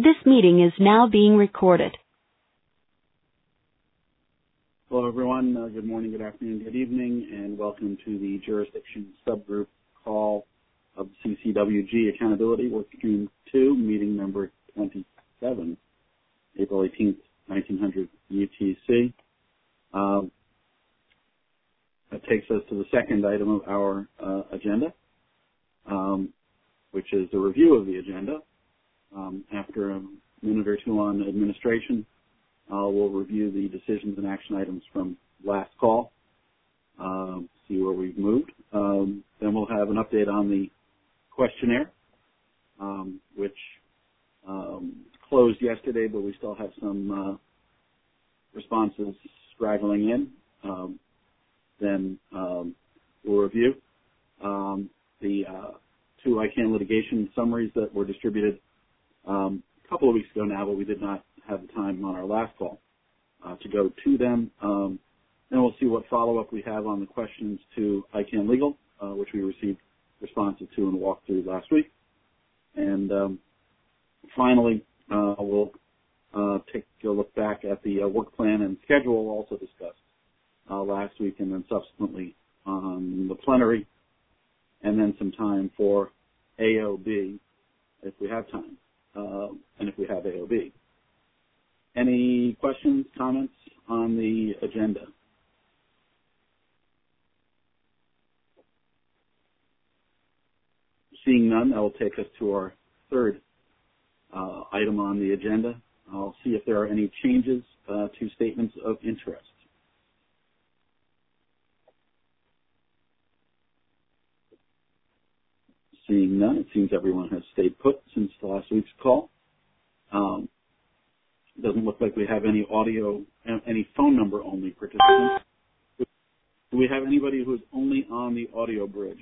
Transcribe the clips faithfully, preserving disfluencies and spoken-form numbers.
This meeting is now being recorded. Hello, everyone. Uh, good morning, good afternoon, good evening, and welcome to the jurisdiction subgroup call of C C W G Accountability Workstream two, meeting number twenty-seven, April eighteenth, nineteen hundred U T C. Um, that takes us to the second item of our uh, agenda, um, which is the review of the agenda. Um, after a minute or two on administration, uh, we'll review the decisions and action items from last call, um, see where we've moved. Um, then we'll have an update on the questionnaire, um, which um, closed yesterday, but we still have some uh, responses straggling in. Um, then um, we'll review um, the uh, two I CANN litigation summaries that were distributed Um, a couple of weeks ago now, but we did not have the time on our last call uh, to go to them. Um, then we'll see what follow-up we have on the questions to I CANN Legal, uh, which we received responses to and walked through last week. And um, finally, uh, we'll uh, take a look back at the uh, work plan and schedule also discussed uh, last week, and then subsequently on the plenary, and then some time for A O B if we have time. Uh, and if we have A O B. Any questions, comments on the agenda? Seeing none, that will take us to our third uh, item on the agenda. I'll see if there are any changes uh, to statements of interest. Seeing none, it seems everyone has stayed put since the last week's call. Um, it doesn't look like we have any audio, any phone number only participants. Do we have anybody who is only on the audio bridge?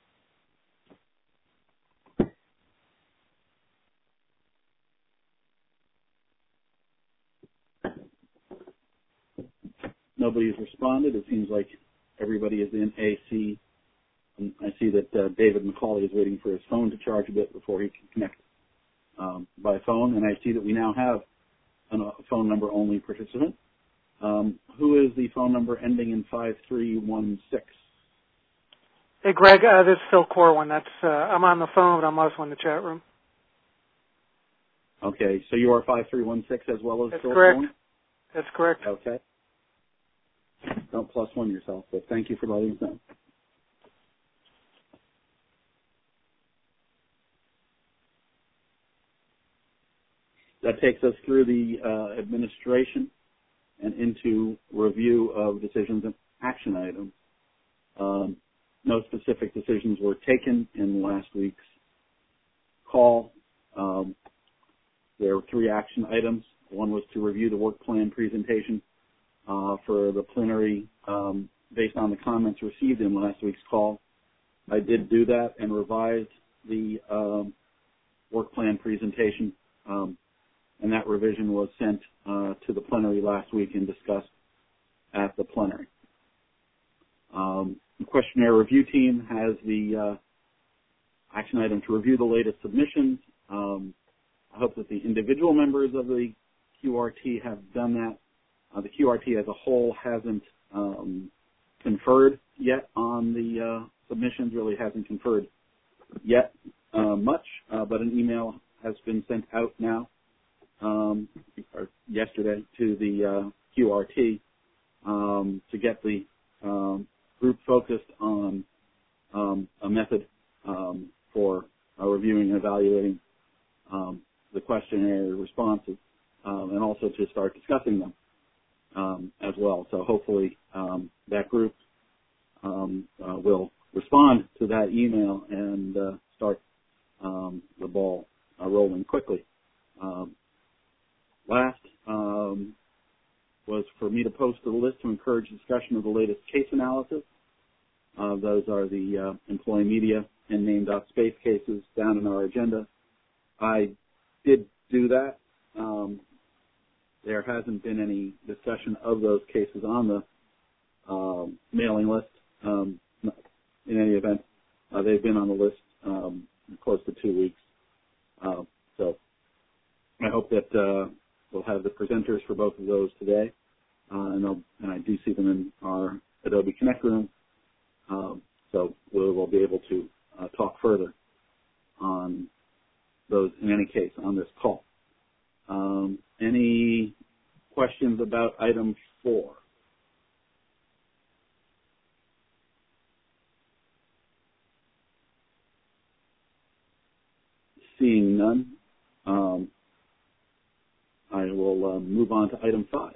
Nobody's responded. It seems like everybody is in A C. And I see that uh, David McCauley is waiting for his phone to charge a bit before he can connect um, by phone. And I see that we now have a phone number only participant. Um, who is the phone number ending in five three one six? Hey, Greg, uh, this is Phil Corwin. That's uh, I'm on the phone, but I'm also in the chat room. Okay, so you are five three one six as well as That's Phil correct. Corwin? That's correct. Okay. Don't plus one yourself, but thank you for letting us know. That takes us through the uh, administration and into review of decisions and action items. Um, no specific decisions were taken in last week's call. Um, there were three action items. One was to review the work plan presentation uh, for the plenary um, based on the comments received in last week's call. I did do that and revised the um, work plan presentation. Um, and that revision was sent uh, to the plenary last week and discussed at the plenary. Um, the questionnaire review team has the uh, action item to review the latest submissions. Um, I hope that the individual members of the Q R T have done that. Uh, the Q R T as a whole hasn't um, conferred yet on the uh, submissions, really hasn't conferred yet uh, much, uh, but an email has been sent out now. Um, or yesterday to the uh, Q R T um, to get the um, group focused on um, a method um, for uh, reviewing and evaluating um, the questionnaire responses, um, and also to start discussing them um, as well. So hopefully um, that group um, uh, will respond to that email and uh, start um, the ball uh, rolling quickly. Um, Last um, was for me to post a list to encourage discussion of the latest case analysis. Uh, those are the uh, employee media and name.space cases down in our agenda. I did do that. Um, there hasn't been any discussion of those cases on the um, mailing list. Um, in any event, uh, they've been on the list um, close to two weeks. Uh, so I hope that uh, we'll have the presenters for both of those today, uh, and, and I do see them in our Adobe Connect room, um, so we'll, we'll be able to uh, talk further on those, in any case, on this call. Um, any questions about item four? Seeing none, um, I will uh, move on to item five,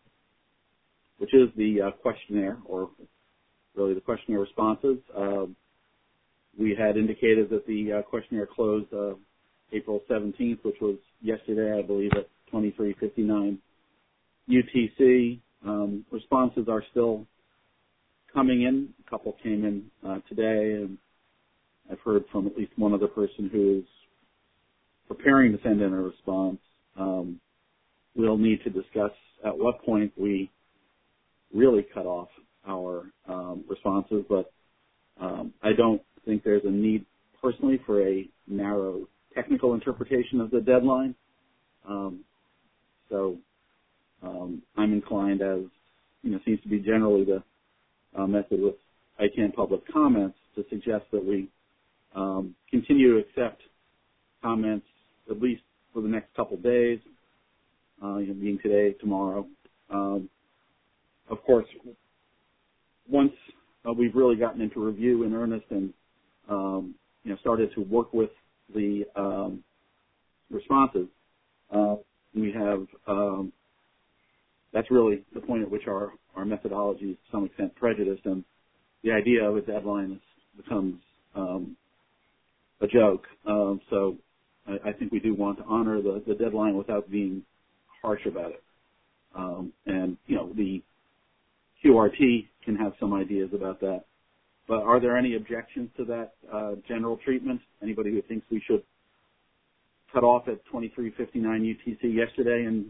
which is the uh, questionnaire, or really the questionnaire responses. Uh, we had indicated that the uh, questionnaire closed uh, April seventeenth, which was yesterday, I believe, at twenty-three fifty-nine U T C. Um, responses are still coming in. A couple came in uh, today, and I've heard from at least one other person who is preparing to send in a response. Um, we'll need to discuss at what point we really cut off our um, responses, but um, I don't think there's a need personally for a narrow technical interpretation of the deadline. Um, so um, I'm inclined, as you know, seems to be generally the uh, method with I CANN public comments, to suggest that we um, continue to accept comments at least for the next couple days, uh, you know, being today, tomorrow. Um, of course, once uh, we've really gotten into review in earnest and um, you know started to work with the um, responses, uh, we have um, that's really the point at which our, our methodology is to some extent prejudiced, and the idea of a deadline is, becomes um, a joke. Um, so I, I think we do want to honor the, the deadline without being harsh about it. Um, and, you know, the Q R T can have some ideas about that. But are there any objections to that uh, general treatment? Anybody who thinks we should cut off at twenty-three fifty-nine U T C yesterday and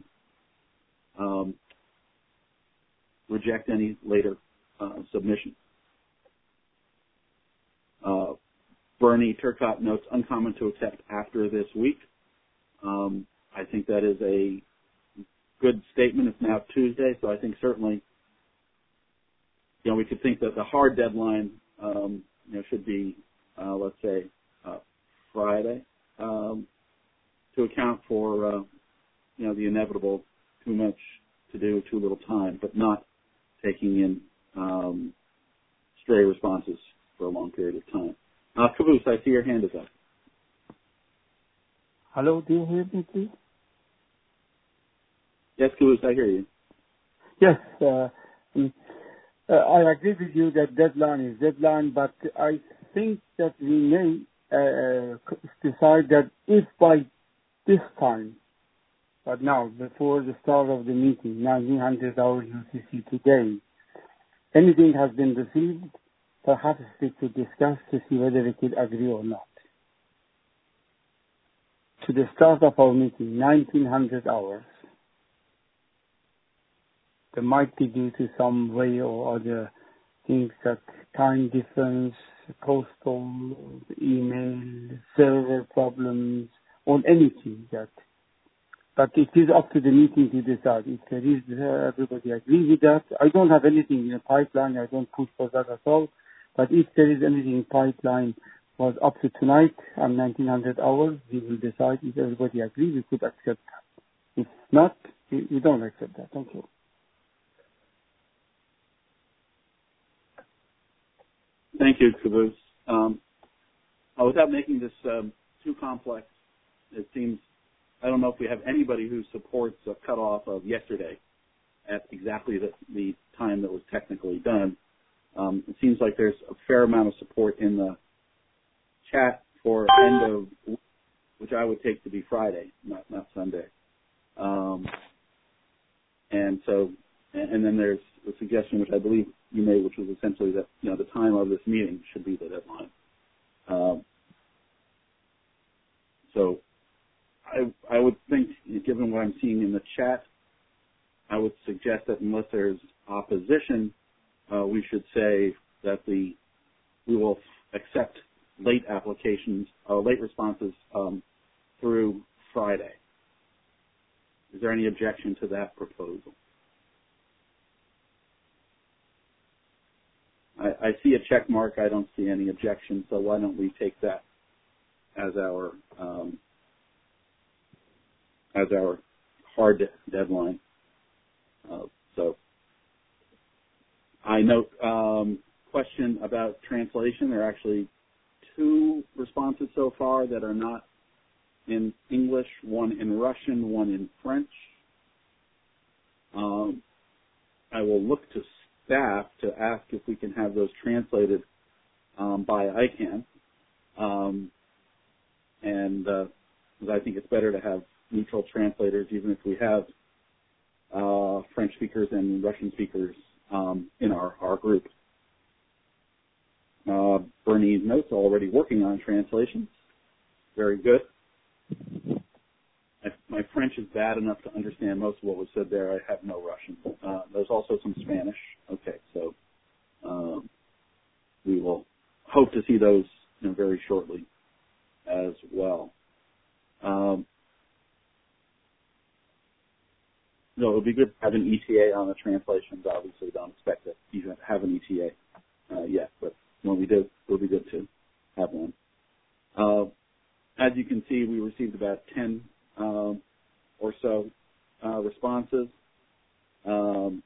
um, reject any later uh, submission? Uh, Bernie Turcott notes uncommon to accept after this week. Um, I think that is a good statement. It's now Tuesday, so I think certainly, you know, we could think that the hard deadline, um, you know, should be, uh, let's say, uh, Friday, um, to account for, uh, you know, the inevitable too much to do, too little time, but not taking in um, stray responses for a long period of time. Uh, Caboose, I see your hand is up. Hello, do you hear me, please? Yes, Caboose, I hear you. Yes, uh, uh, I agree with you that deadline is deadline, but I think that we may uh, decide that if by this time, but now, before the start of the meeting, nineteen hundred hours U T C today, anything has been received, perhaps we could discuss to see whether we could agree or not. To the start of our meeting, nineteen hundred hours, there might be due to some way or other things that time difference, postal, email, server problems, or anything that. But it is up to the meeting to decide. If there is, uh, everybody agree with that. I don't have anything in the pipeline. I don't push for that at all. But if there is anything in pipeline was up to tonight and nineteen hundred hours, we will decide if everybody agrees, we could accept that. If not, we, we don't accept that. Thank you. Thank you, Caboose. Um, uh, without making this um, too complex, it seems, I don't know if we have anybody who supports a cutoff of yesterday at exactly the, the time that was technically done. Um, it seems like there's a fair amount of support in the chat for end of, which I would take to be Friday, not not Sunday. Um, and so, and, and then there's a suggestion which I believe you made, which was essentially that, you know, the time of this meeting should be the deadline. Um, so I, I would think, given what I'm seeing in the chat, I would suggest that unless there's opposition, uh, we should say that the we will accept late applications, uh, late responses um, through Friday. Is there any objection to that proposal? I, I see a check mark. I don't see any objection, so why don't we take that as our um, as our hard deadline. Uh, so I note um, question about translation. There are actually two responses so far that are not in English, one in Russian, one in French. Um, I will look to staff to ask if we can have those translated um, by I CANN. Um, and uh, I think it's better to have neutral translators, even if we have uh, French speakers and Russian speakers um, in our, our group. Uh, Bernie notes already working on translations. Very good. If my French is bad enough to understand most of what was said there. I have no Russian. Uh, there's also some Spanish. Okay, so um, we will hope to see those you know, very shortly as well. Um, no, it would be good to have an E T A on the translations. Obviously, don't expect to even have an E T A uh, yet, but when we do, it will be good to have one. Uh, as you can see, we received about ten um, or so uh, responses, um,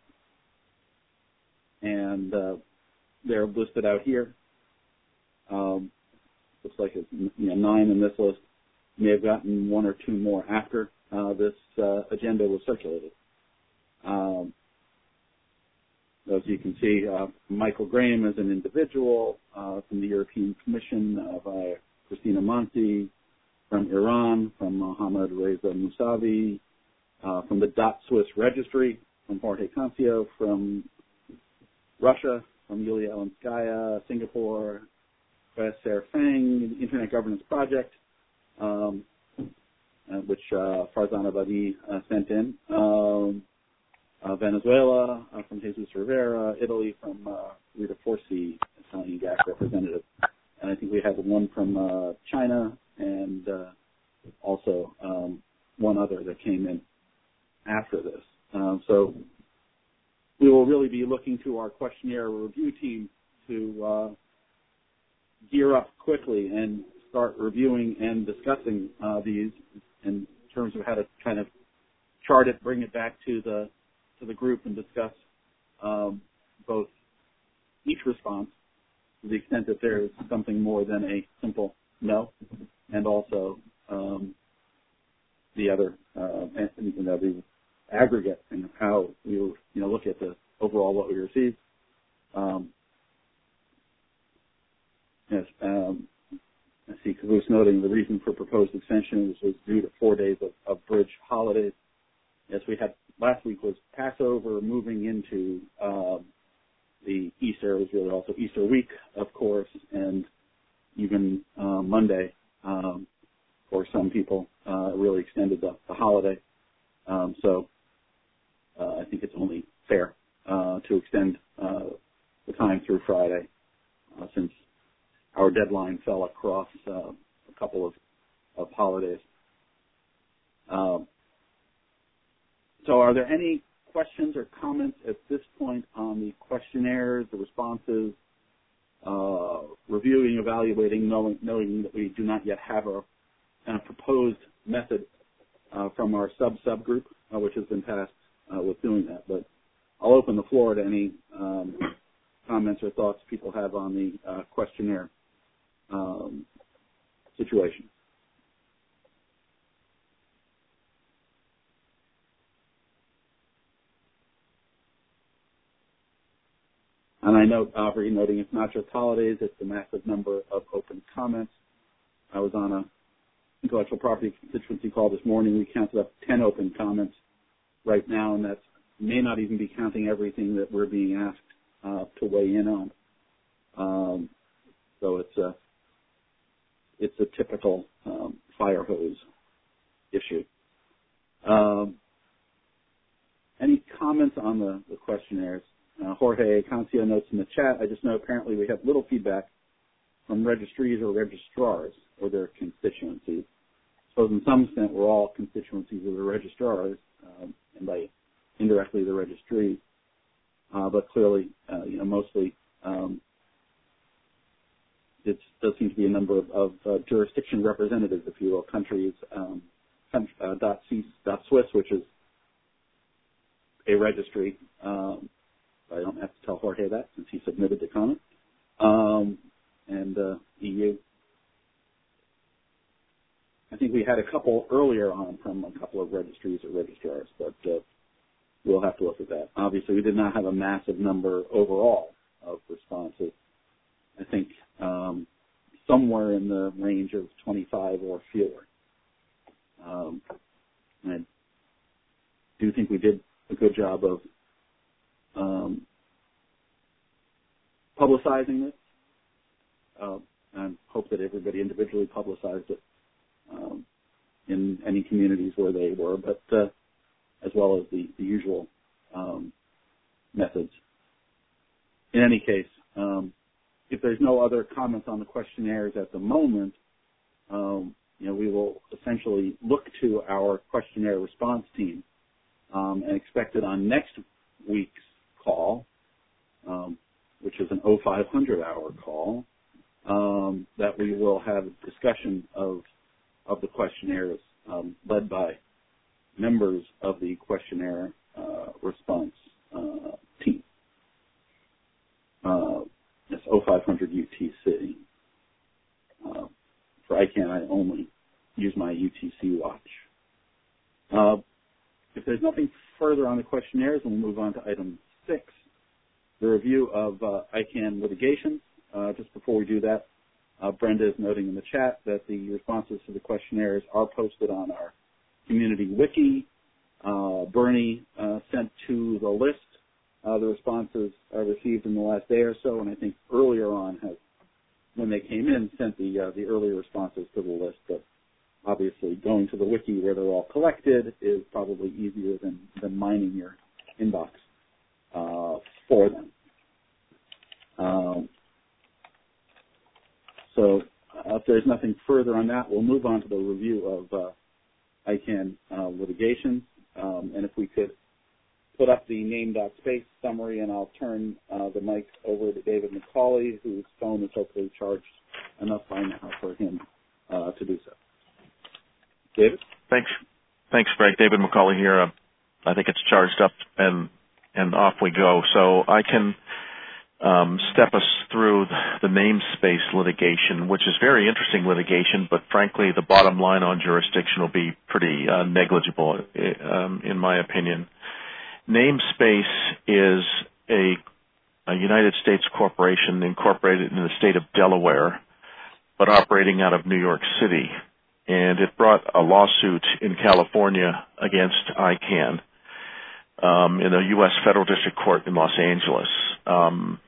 and uh, they're listed out here. Um, looks like it's you know, nine in this list. May have gotten one or two more after uh, this uh, agenda was circulated. Um, as you can see, uh, Michael Graham is an individual uh, from the European Commission, uh, by Christina Monti, from Iran, from Mohammad Reza Mousavi, uh, from the Dot Swiss Registry, from Jorge Cancio, from Russia, from Yulia Elenskaya, Singapore, Ser Fang, the Internet Governance Project, um, uh, which uh, Farzana Badi uh, sent in, um, uh, Venezuela, uh, from Jesus Rivera, Italy, from uh, Rita Forci, Italian G A C representative. And I think we had one from uh, China and uh, also um, one other that came in after this. Um, so we will really be looking to our questionnaire review team to uh, gear up quickly and start reviewing and discussing uh, these in terms of how to kind of chart it, bring it back to the to the group and discuss um, both each response to the extent that there is something more than a simple no, and also um, the other, uh, and, you know, the aggregate and how we you know look at the overall what we received. Um, yes, um, I see Caboose noting the reason for proposed extension was due to four days of, of bridge holidays. Yes, we had last week was Passover, moving into um, the Easter. It was really also Easter week, of course, and even uh, Monday um, for some people uh, really extended the, the holiday. Um, so uh, I think it's only fair uh, to extend uh, the time through Friday uh, since our deadline fell across uh, a couple of, of holidays. Um, so are there any questions or comments at this point on the questionnaires, the responses, uh, reviewing, evaluating, knowing, knowing that we do not yet have a, a proposed method uh, from our sub-subgroup, uh, which has been tasked uh, with doing that. But I'll open the floor to any um, comments or thoughts people have on the uh, questionnaire um, situation. And I note, Aubrey noting it's not just holidays, it's the massive number of open comments. I was on a intellectual property constituency call this morning. We counted up ten open comments right now, and that may not even be counting everything that we're being asked uh, to weigh in on. Um, so it's a, it's a typical um, fire hose issue. Um, any comments on the, the questionnaires? Uh, Jorge Cancio notes in the chat, I just know apparently we have little feedback from registries or registrars or their constituencies. suppose in some extent we're all constituencies of the registrars, um, and by indirectly the registries, uh, but clearly, uh, you know, mostly um, it does seem to be a number of, of uh, jurisdiction representatives, if you will, countries, um, uh, .swiss, which is a registry. Um, I don't have to tell Jorge that since he submitted the comment. Um, and uh, E U. I think we had a couple earlier on from a couple of registries or registrars, but uh, we'll have to look at that. Obviously, we did not have a massive number overall of responses. I think um, somewhere in the range of twenty-five or fewer. Um, and I do think we did a good job of um, publicizing this. Uh, and hope that everybody individually publicized it um, in any communities where they were, but uh, as well as the, the usual um, methods. In any case, um, if there's no other comments on the questionnaires at the moment, um, you know, we will essentially look to our questionnaire response team um, and expect it on next week's call, um, which is an oh five hundred hour call, um, that we will have a discussion of of the questionnaires um, led by members of the questionnaire uh, response uh, team. Uh, it's oh five hundred U T C. Uh, for I CANN, I only use my U T C watch. Uh, if there's nothing further on the questionnaires, we'll move on to item six, the review of uh, I CANN litigation. Uh, just before we do that, uh, Brenda is noting in the chat that the responses to the questionnaires are posted on our community wiki. Uh, Bernie uh, sent to the list uh, the responses I received in the last day or so, and I think earlier on has, when they came in, sent the uh, the earlier responses to the list. But obviously, going to the wiki where they're all collected is probably easier than, than mining your inbox uh, for them. Um, so uh, if there's nothing further on that, we'll move on to the review of uh, I CANN uh, litigation. Um, and if we could put up the name.space summary, and I'll turn uh, the mic over to David McCauley, whose phone is hopefully charged enough by now for him uh, to do so. David? Thanks. Thanks, Greg. David McCauley here. Uh, I think it's charged up, and and off we go. So I can um, step us through the namespace litigation, which is very interesting litigation, but frankly, the bottom line on jurisdiction will be pretty uh, negligible, um, in my opinion. Namespace is a, a United States corporation incorporated in the state of Delaware, but operating out of New York City. And it brought a lawsuit in California against I CANN um, in the U S Federal District Court in Los Angeles. Um,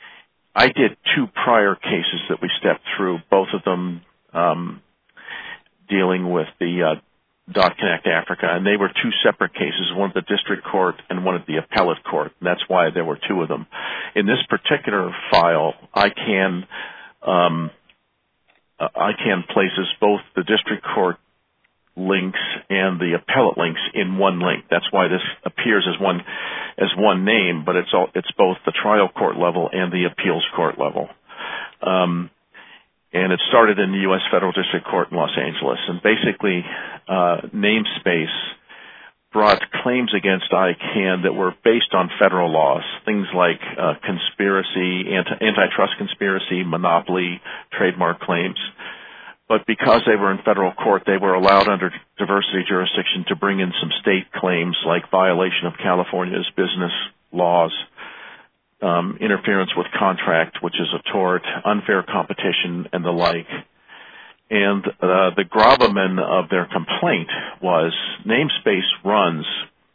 I did two prior cases that we stepped through, both of them um, dealing with the uh, .Connect Africa, and they were two separate cases, one at the district court and one at the appellate court, and that's why there were two of them. In this particular file, I CANN um, uh, I CANN places both the district court links and the appellate links in one link. That's why this appears as one as one name, but it's all, it's both the trial court level and the appeals court level. Um, And it started in the U S Federal District Court in Los Angeles. And basically, uh, namespace brought claims against I CANN that were based on federal laws, things like uh, conspiracy, anti- antitrust conspiracy, monopoly, trademark claims. But because they were in federal court, they were allowed under diversity jurisdiction to bring in some state claims like violation of California's business laws, Um, interference with contract, which is a tort, unfair competition, and the like. And uh, the gravamen of their complaint was namespace runs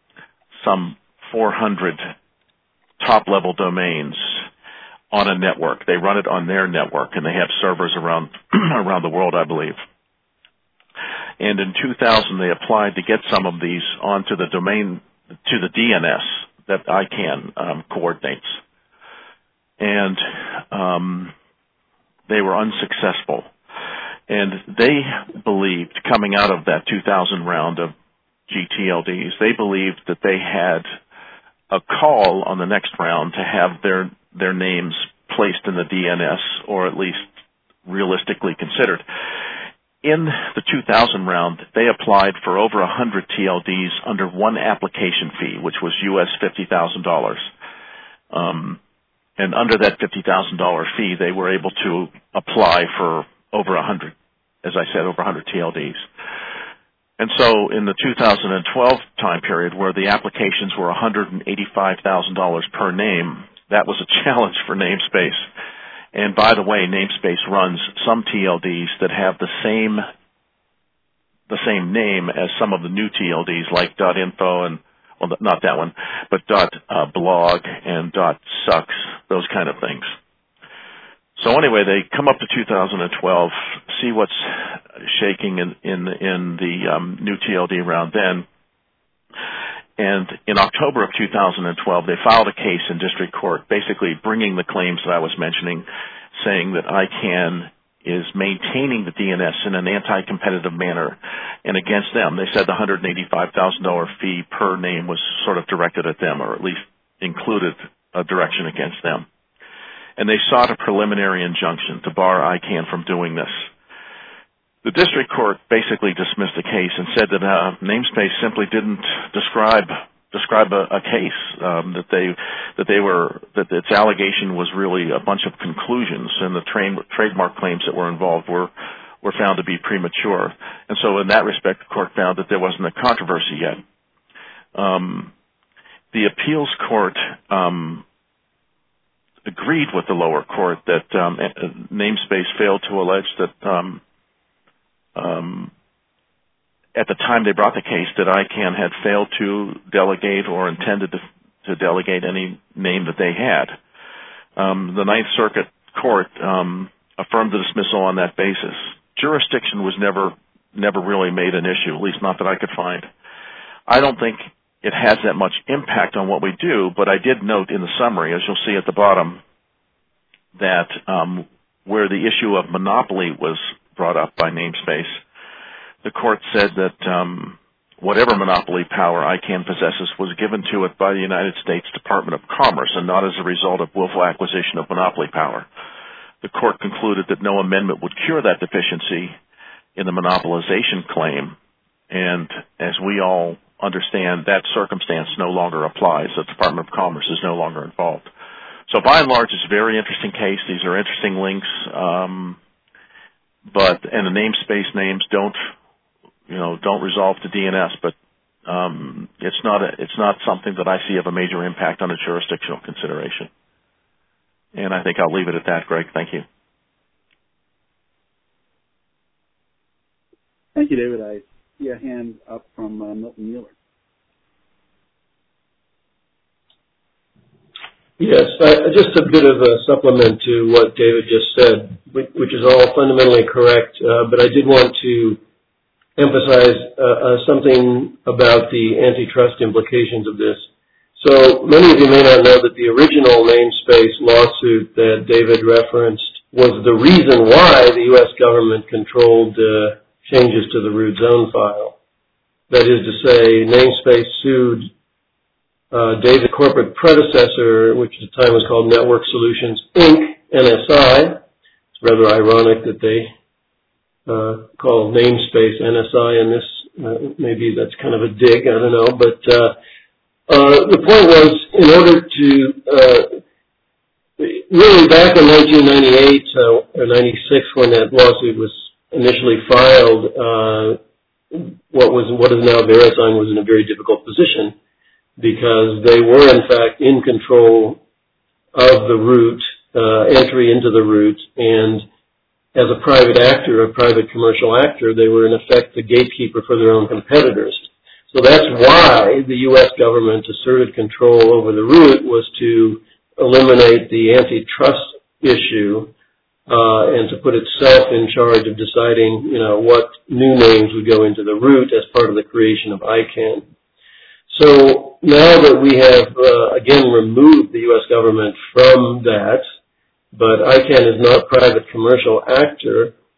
some four hundred top-level domains on a network. They run it on their network, and they have servers around around the world, I believe. And in two thousand, they applied to get some of these onto the domain, to the D N S that I CANN um, coordinates. And um, they were unsuccessful. And they believed, coming out of that two thousand round of G T L Ds, they believed that they had a call on the next round to have their their names placed in the D N S, or at least realistically considered. In the two thousand round, they applied for over one hundred T L Ds under one application fee, which was U S fifty thousand dollars. Um, and under that fifty thousand dollars fee, they were able to apply for over one hundred, as I said, over one hundred T L Ds. And so in the two thousand twelve time period, where the applications were one hundred eighty-five thousand dollars per name, that was a challenge for Namespace. And by the way, Namespace runs some T L Ds that have the same the same name as some of the new T L Ds, like .info and, well, not that one, but .blog and .sucks, those kind of things. So anyway, they come up to two thousand twelve, see what's shaking in in, in the um, new T L D round then. And in October of two thousand twelve, they filed a case in district court, basically bringing the claims that I was mentioning, saying that I CANN is maintaining the D N S in an anti-competitive manner. And against them, they said the one hundred eighty-five thousand dollars fee per name was sort of directed at them, or at least included a direction against them. And they sought a preliminary injunction to bar I CANN from doing this. The district court basically dismissed the case and said that uh, Namespace simply didn't describe describe a, a case, um, that they that they were that its allegation was really a bunch of conclusions, and the tra- trademark claims that were involved were were found to be premature. And so, in that respect, the court found that there wasn't a controversy yet. Um, the appeals court um, agreed with the lower court that um, Namespace failed to allege that. Um, Um, at the time they brought the case, that I CANN had failed to delegate or intended to, to delegate any name that they had. Um, the Ninth Circuit Court um, affirmed the dismissal on that basis. Jurisdiction was never never really made an issue, at least not that I could find. I don't think it has that much impact on what we do, but I did note in the summary, as you'll see at the bottom, that um, where the issue of monopoly was brought up by Namespace, the court said that um, whatever monopoly power I CANN possesses was given to it by the United States Department of Commerce and not as a result of willful acquisition of monopoly power. The court concluded that no amendment would cure that deficiency in the monopolization claim, and as we all understand, that circumstance no longer applies. The Department of Commerce is no longer involved. So by and large, it's a very interesting case. These are interesting links. Um, But and the namespace names don't, you know, don't resolve to D N S. But um, it's not a, it's not something that I see of a major impact on a jurisdictional consideration. And I think I'll leave it at that, Greg. Thank you. Thank you, David. I see a hand up from uh, Milton Mueller. Yes, uh, just a bit of a supplement to what David just said, which is all fundamentally correct, uh, but I did want to emphasize uh, uh, something about the antitrust implications of this. So many of you may not know that the original Namespace lawsuit that David referenced was the reason why the U S government controlled uh, changes to the root zone file. That is to say, Namespace sued Uh, David's corporate predecessor, which at the time was called Network Solutions, Incorporated, N S I. It's rather ironic that they uh, call Namespace N S I, and this uh, maybe that's kind of a dig, I don't know. But uh, uh, the point was, in order to uh, really back in nineteen ninety-eight uh, or ninety-six, when that lawsuit was initially filed, uh, what was what is now VeriSign was in a very difficult position, because they were, in fact, in control of the root, uh, entry into the root, and as a private actor, a private commercial actor, they were, in effect, the gatekeeper for their own competitors. So that's why the U S government asserted control over the root, was to eliminate the antitrust issue uh, and to put itself in charge of deciding, you know, what new names would go into the root as part of the creation of I CANN. So now that we have, uh, again, removed the U S government from that, but I CANN is not a private commercial actor,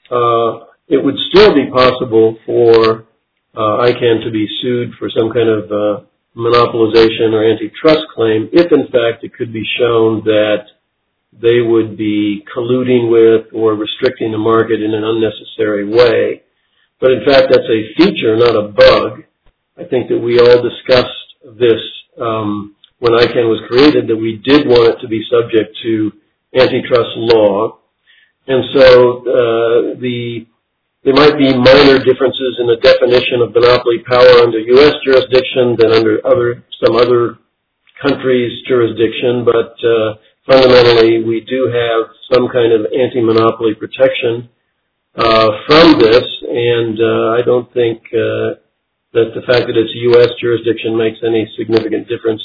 uh, it would still be possible for uh, I CANN to be sued for some kind of uh, monopolization or antitrust claim if, in fact, it could be shown that they would be colluding with or restricting the market in an unnecessary way. But, in fact, that's a feature, not a bug. I think that we all discussed this um, when I CANN was created, that we did want it to be subject to antitrust law. And so uh, the there might be minor differences in the definition of monopoly power under U S jurisdiction than under other some other countries' jurisdiction, but uh, fundamentally we do have some kind of anti-monopoly protection uh, from this, and uh, I don't think uh, that the fact that it's U S jurisdiction makes any significant difference.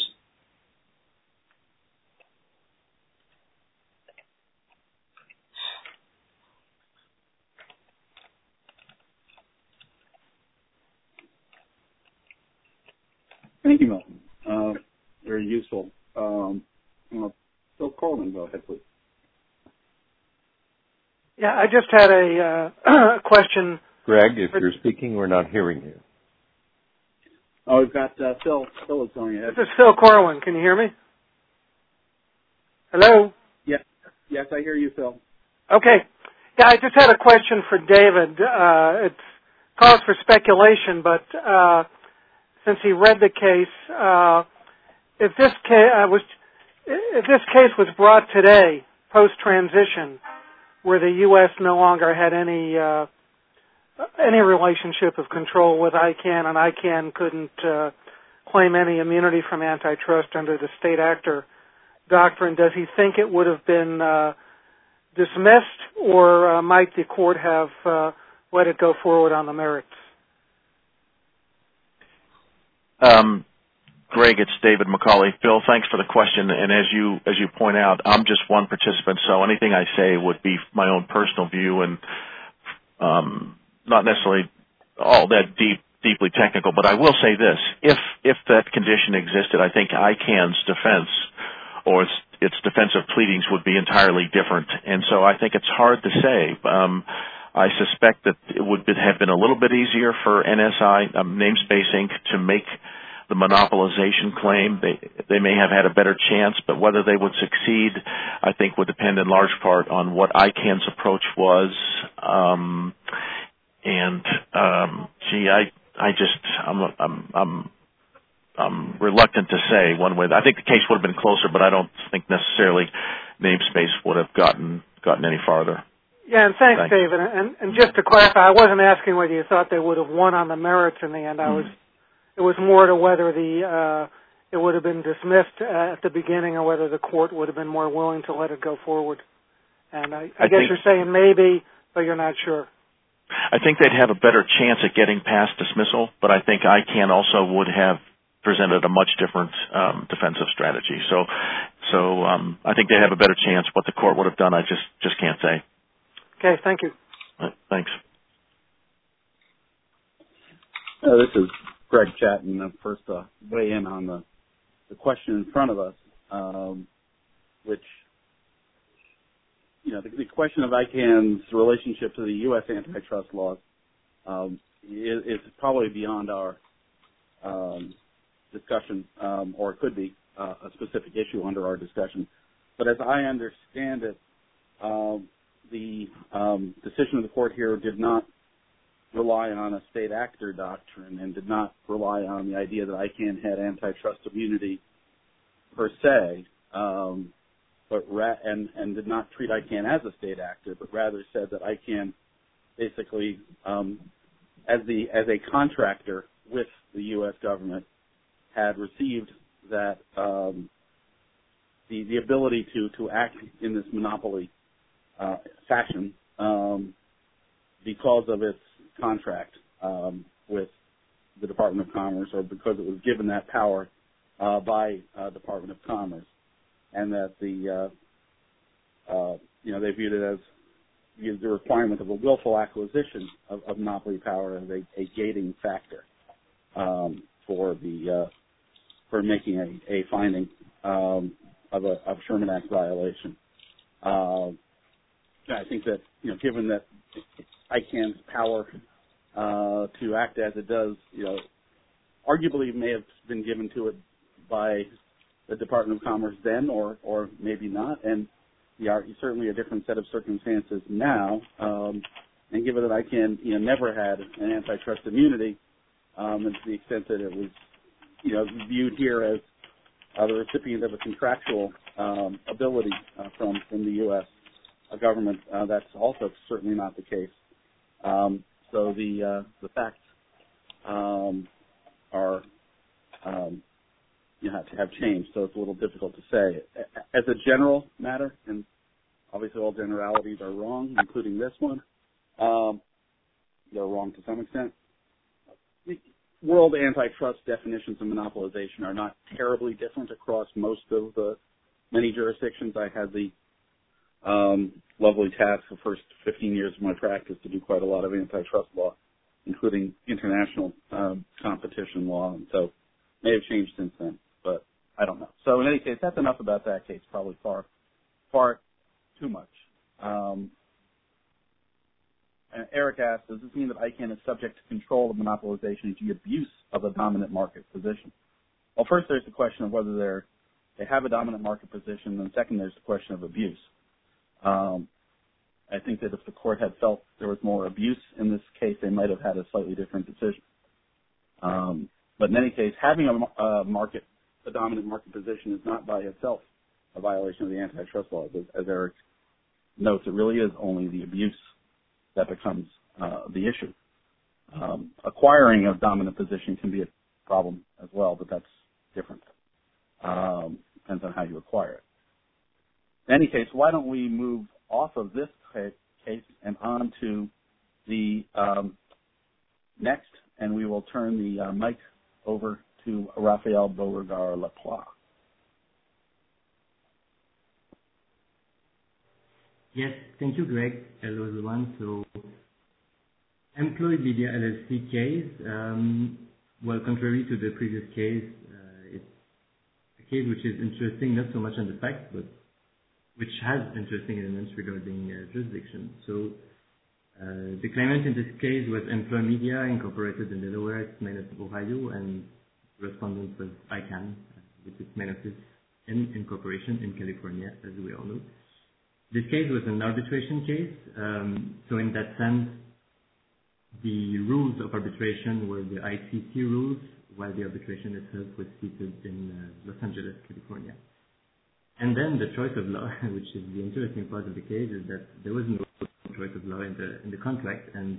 Thank you, Milton. Uh, very useful. Um, uh, Phil Corwin, go ahead, please. Yeah, I just had a uh, question. Greg, if you're speaking, we're not hearing you. Oh, we've got uh, Phil. Phil is going ahead. This is Phil Corwin. Can you hear me? Hello? Yes, yes, I hear you, Phil. Okay. Yeah, I just had a question for David. Uh, it's cause for speculation, but uh, since he read the case, uh, if this case uh, was if this case was brought today, post-transition, where the U S no longer had any uh, any relationship of control with I CANN, and I CANN couldn't uh, claim any immunity from antitrust under the state actor doctrine, does he think it would have been uh, dismissed, or uh, might the court have uh, let it go forward on the merits? Um, Greg, it's David McCauley. Phil, thanks for the question. And as you as you point out, I'm just one participant, so anything I say would be my own personal view and um, not necessarily all that deep, deeply technical. But I will say this: if if that condition existed, I think I CANN's defense or its its defensive pleadings would be entirely different. And so I think it's hard to say. Um, I suspect that it would have been a little bit easier for N S I, um, Namespace Incorporated, to make the monopolization claim. They they may have had a better chance, but whether they would succeed, I think, would depend in large part on what I CANN's approach was. Um, and um, gee, I I just I'm I'm I'm I'm reluctant to say one way. I think the case would have been closer, but I don't think necessarily Namespace would have gotten gotten any farther. Yeah, and thanks, thanks. David. And, and just to clarify, I wasn't asking whether you thought they would have won on the merits in the end. I was, it was more to whether the uh, it would have been dismissed at the beginning, or whether the court would have been more willing to let it go forward. And I, I, I guess you're saying maybe, but you're not sure. I think they'd have a better chance at getting past dismissal, but I think I CANN also would have presented a much different um, defensive strategy. So, so um, I think they have a better chance. What the court would have done, I just just can't say. Okay, thank you. Uh, thanks. Uh, this is Greg Chatton. Uh, first, uh, weigh in on the, the question in front of us, um, which, you know, the, the question of I CANN's relationship to the U S antitrust laws um, is, is probably beyond our um, discussion, um, or it could be uh, a specific issue under our discussion. But as I understand it, um, the um, decision of the court here did not rely on a state actor doctrine and did not rely on the idea that I CANN had antitrust immunity per se, um, but ra- and, and did not treat I CANN as a state actor, but rather said that I CANN basically, um, as the as a contractor with the U S government, had received that um, the the ability to to act in this monopoly Uh, fashion um, because of its contract um, with the Department of Commerce, or because it was given that power uh, by uh, Department of Commerce, and that the uh, uh, you know they viewed it as viewed the requirement of a willful acquisition of, of monopoly power as a, a gating factor um, for the uh, for making a, a finding um, of a of Sherman Act violation. Uh, I think that, you know, given that ICANN's power uh, to act as it does, you know, arguably may have been given to it by the Department of Commerce then, or or maybe not, and yeah, certainly a different set of circumstances now. Um, and given that ICANN, you know, never had an antitrust immunity, um, and to the extent that it was, you know, viewed here as uh, the recipient of a contractual um, ability uh, from from the U S government, uh, that's also certainly not the case. Um, so the uh, the facts um, are um, you have to have changed. So it's a little difficult to say. As a general matter, and obviously all generalities are wrong, including this one. Um, they're wrong to some extent. The world antitrust definitions of monopolization are not terribly different across most of the many jurisdictions. I had the um, lovely task the first fifteen years of my practice to do quite a lot of antitrust law, including international um, competition law, and so may have changed since then, but I don't know. So in any case, that's enough about that case, probably far, far too much. Um, and Eric asked, does this mean that ICANN is subject to control of monopolization due to abuse of a dominant market position? Well, first there's the question of whether they're, they have a dominant market position, and second there's the question of abuse. Um, I think that if the court had felt there was more abuse in this case, they might have had a slightly different decision. Um, but in any case, having a, a market, a dominant market position is not by itself a violation of the antitrust law. As, as Eric notes, it really is only the abuse that becomes uh, the issue. Um, acquiring a dominant position can be a problem as well, but that's different. Um, depends on how you acquire it. In any case, why don't we move off of this case and on to the um, next, and we will turn the uh, mic over to Raphael Beauregard-Laplace. Yes, thank you, Greg. Hello, everyone. So, Employed Media L L C case, um, well, contrary to the previous case, uh, it's a case which is interesting, not so much on the facts, but which has interesting elements regarding uh, jurisdiction. So, uh, the claimant in this case was Employed Media, incorporated in Delaware, its main office in Ohio, and the respondent was ICANN, uh, with its main office in incorporation in California, as we all know. This case was an arbitration case, um, so in that sense, the rules of arbitration were the I C C rules, while the arbitration itself was seated in uh, Los Angeles, California. And then the choice of law, which is the interesting part of the case, is that there was no choice of law in the in the contract, and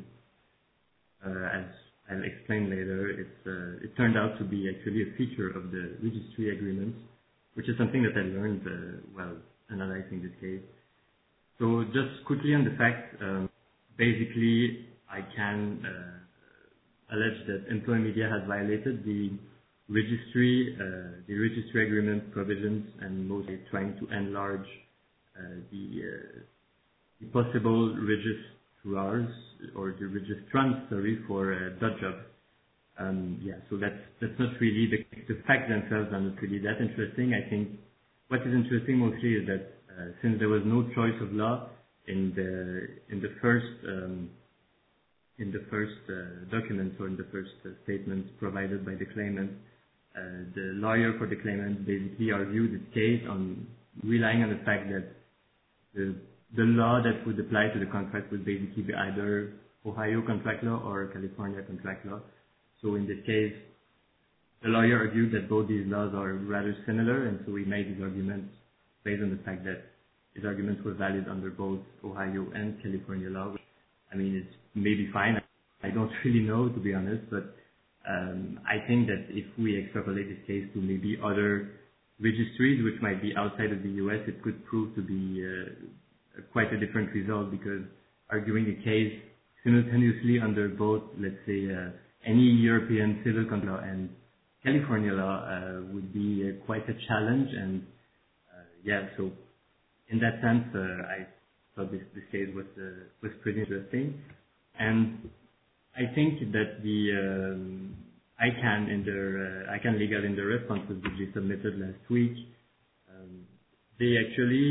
uh, as I'll explain later, it's, uh, it turned out to be actually a feature of the registry agreement, which is something that I learned uh, while analyzing this case. So just quickly on the facts, um, basically I can uh, allege that Employed Media has violated the registry, uh, the registry agreement provisions, and mostly trying to enlarge uh, the, uh, the possible registrars or the registrants, sorry, for uh, dot job. Um, yeah, so that's that's not really the, the facts themselves are not really that interesting. I think what is interesting mostly is that Uh, since there was no choice of law in the in the first um, in the first uh, documents or in the first uh, statements provided by the claimant, uh, the lawyer for the claimant basically argued its case on relying on the fact that the the law that would apply to the contract would basically be either Ohio contract law or California contract law. So in this case, the lawyer argued that both these laws are rather similar, and so he made his arguments based on the fact that his arguments were valid under both Ohio and California law. I mean, it's maybe fine. I don't really know, to be honest, but um, I think that if we extrapolate this case to maybe other registries, which might be outside of the U S, it could prove to be uh, quite a different result, because arguing a case simultaneously under both, let's say, uh, any European civil contract law and California law uh, would be uh, quite a challenge. And Yeah, so in that sense, uh, I thought this, this case was uh, was pretty interesting, and I think that the um, ICANN in their uh, ICANN legal in their responses which they submitted last week, um, they actually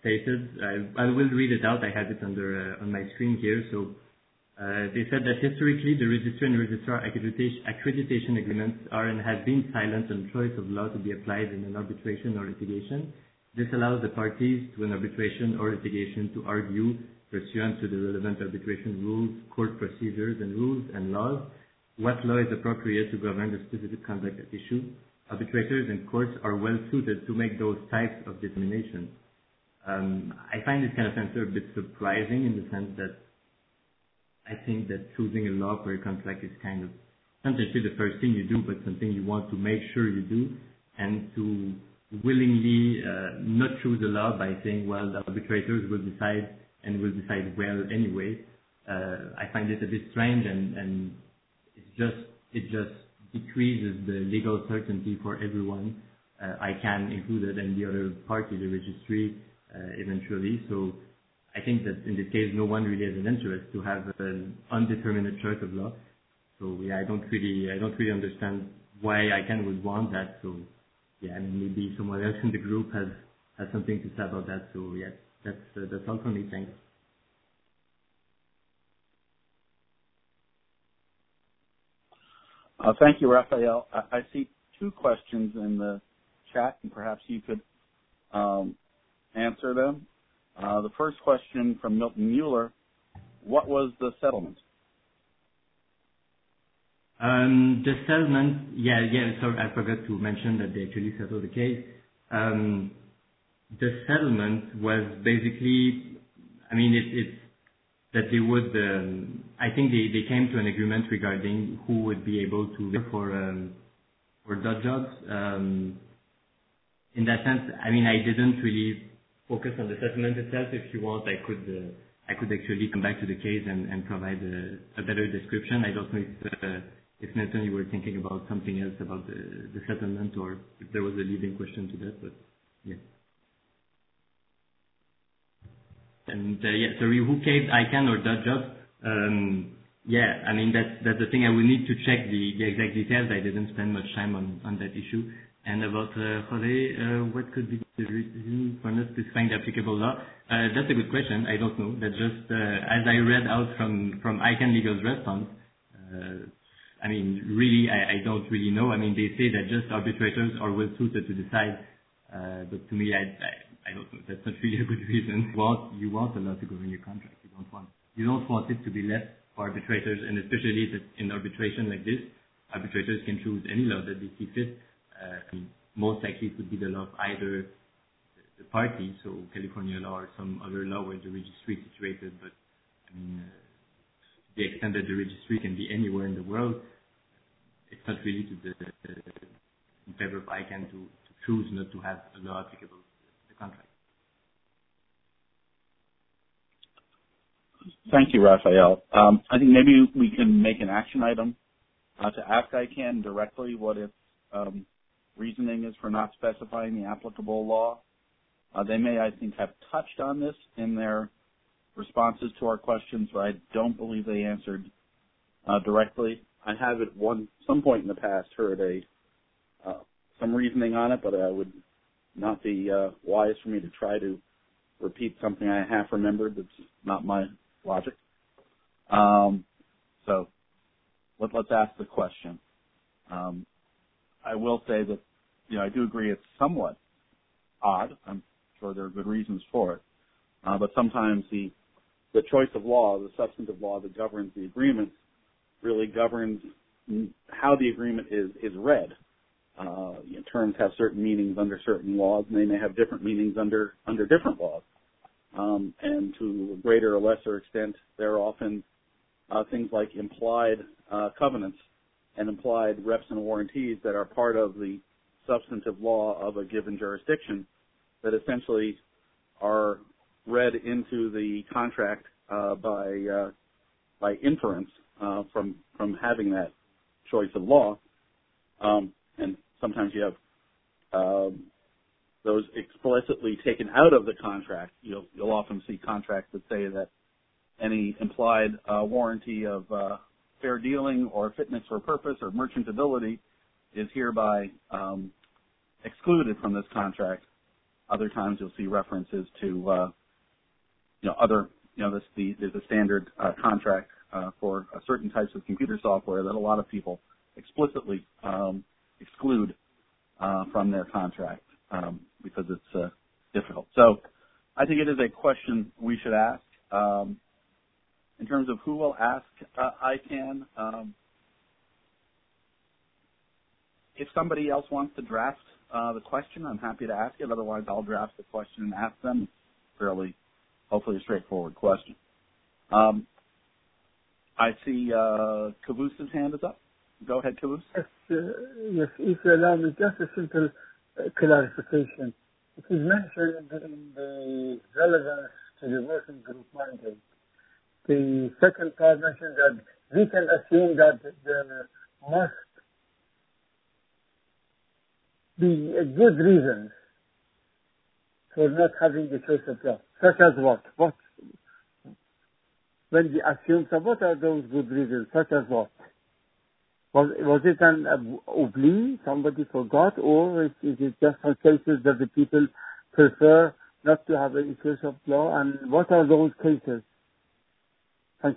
stated. I, I will read it out. I have it under uh, on my screen here. So uh, they said that historically the registrar and registrar accreditation, accreditation agreements are and have been silent on choice of law to be applied in an arbitration or litigation. This allows the parties to an arbitration or litigation to argue pursuant to the relevant arbitration rules, court procedures and rules and laws, what law is appropriate to govern the specific conduct at issue. Arbitrators and courts are well suited to make those types of determinations. Um, I find this kind of answer a bit surprising in the sense that I think that choosing a law for a contract is kind of not necessarily the first thing you do, but something you want to make sure you do, and to willingly uh, not choose a law by saying, well, the arbitrators will decide and will decide well anyway. Uh, I find it a bit strange, and, and it's just it just decreases the legal certainty for everyone, uh, I can included, and the other party, the registry, uh, eventually. So I think that in this case, no one really has an interest to have an undeterminate choice of law. So yeah, I don't really I don't really understand why I can would want that. So yeah, I mean, maybe someone else in the group has has something to say about that. So yeah, that's uh, that's all from me. Thanks. Uh, thank you, Raphael. I, I see two questions in the chat, and perhaps you could um, answer them. Uh, the first question from Milton Mueller: what was the settlement? Um, the settlement, yeah, yeah. Sorry, I forgot to mention that they actually settled the case. Um, the settlement was basically, I mean, it, it's that they would, um, I think they, they came to an agreement regarding who would be able to look for um, for dot jobs. Um, in that sense, I mean, I didn't really focus on the settlement itself. If you want, I could uh, I could actually come back to the case and, and provide a, a better description. I don't know if uh, if Nathan, you were thinking about something else about the, the settlement, or if there was a leading question to that, but yeah. And uh, yeah, sorry, who caved ICANN or dot job? Um, yeah, I mean, that's that's the thing. I will need to check the, the exact details. I didn't spend much time on, on that issue. And about uh, Jorge, uh, what could be the reason for not specifying the applicable law? Uh, that's a good question. I don't know. That's just, uh, as I read out from, from ICANN Legal's response, uh, I mean, really, I, I don't really know. I mean, they say that just arbitrators are well suited to decide, uh, but to me, I, I I don't know. That's not really a good reason. You want, you want a law to govern your contract. You don't want, you don't want it to be left for arbitrators, and especially that in arbitration like this, arbitrators can choose any law that they see fit. Uh, I mean, most likely it would be the law of either the party, so California law or some other law where the registry is situated. But I mean, uh, to the extent that the registry can be anywhere in the world, it's not really to the, the in favor of ICANN to, to choose not to have a law applicable to the contract. Thank you, Raphael. Um, I think maybe we can make an action item uh, to ask ICANN directly what its um, reasoning is for not specifying the applicable law. Uh, they may, I think, have touched on this in their responses to our questions, but I don't believe they answered uh, directly. I have at one some point in the past heard a uh, some reasoning on it, but I would not be uh, wise for me to try to repeat something I half remembered. That's not my logic. Um, so let, let's ask the question. Um, I will say that, you know, I do agree it's somewhat odd. I'm sure there are good reasons for it, uh, but sometimes the the choice of law, the substantive law that governs the agreement, really governs how the agreement is, is read. Uh, you know, terms have certain meanings under certain laws, and they may have different meanings under, under different laws. Um, and to a greater or lesser extent, there are often uh, things like implied uh, covenants and implied reps and warranties that are part of the substantive law of a given jurisdiction that essentially are read into the contract uh, by uh, by inference uh, from from having that choice of law, um, and sometimes you have um, those explicitly taken out of the contract. You'll you'll often see contracts that say that any implied uh, warranty of uh, fair dealing or fitness for purpose or merchantability is hereby um, excluded from this contract. Other times you'll see references to, uh, you know, other, you know, this, the, there's a standard uh, contract uh, for uh, certain types of computer software that a lot of people explicitly um, exclude uh, from their contract um, because it's uh, difficult. So I think it is a question we should ask. Um, in terms of who will ask uh, ICANN, um, if somebody else wants to draft uh, the question, I'm happy to ask it. Otherwise, I'll draft the question and ask them. It's fairly, hopefully, a straightforward question. Um, I see uh, Cabooses' hand is up. Go ahead, Caboose. Yes, uh, yes, if you allow me, just a simple uh, clarification. It is mentioned in the relevance to the working group mandate. The second part mentioned that we can assume that there must be a good reason for not having the choice of law. Such as what? What? When we assume, so what are those good reasons? Such as what? Was, was it an oubli, somebody forgot, or is, is it just for cases that the people prefer not to have any choice of law? And what are those cases? Thank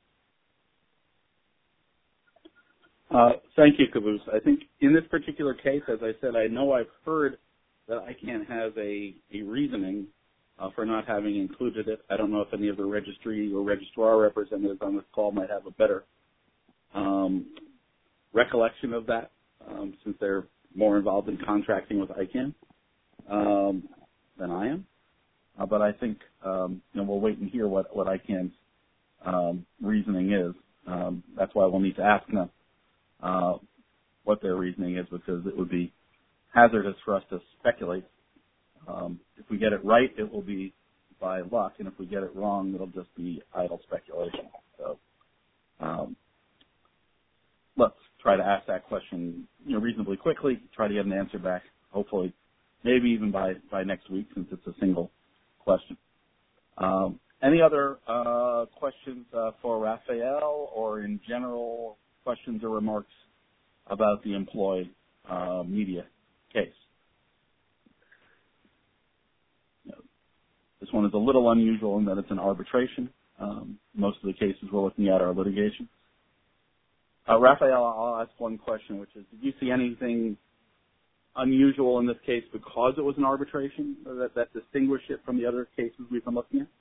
you. Uh, thank you, Caboose. I think in this particular case, as I said, I know I've heard that ICANN has a, a reasoning uh, for not having included it. I don't know if any of the registry or registrar representatives on this call might have a better um, recollection of that, um, since they're more involved in contracting with ICANN um, than I am. Uh, but I think um, you know, we'll wait and hear what, what ICANN's um, reasoning is. Um, that's why we'll need to ask them uh, what their reasoning is, because it would be hazardous for us to speculate. Um, if we get it right, it will be by luck, and if we get it wrong, it'll just be idle speculation. So um, let's try to ask that question, you know, reasonably quickly, try to get an answer back, hopefully, maybe even by, by next week, since it's a single question. Um, any other uh, questions uh, for Raphael, or in general questions or remarks about the employee uh, media case? You know, this one is a little unusual in that it's an arbitration. Um, most of the cases we're looking at are litigation. Uh, Raphael, I'll ask one question, which is, did you see anything unusual in this case because it was an arbitration that, that distinguished it from the other cases we've been looking at?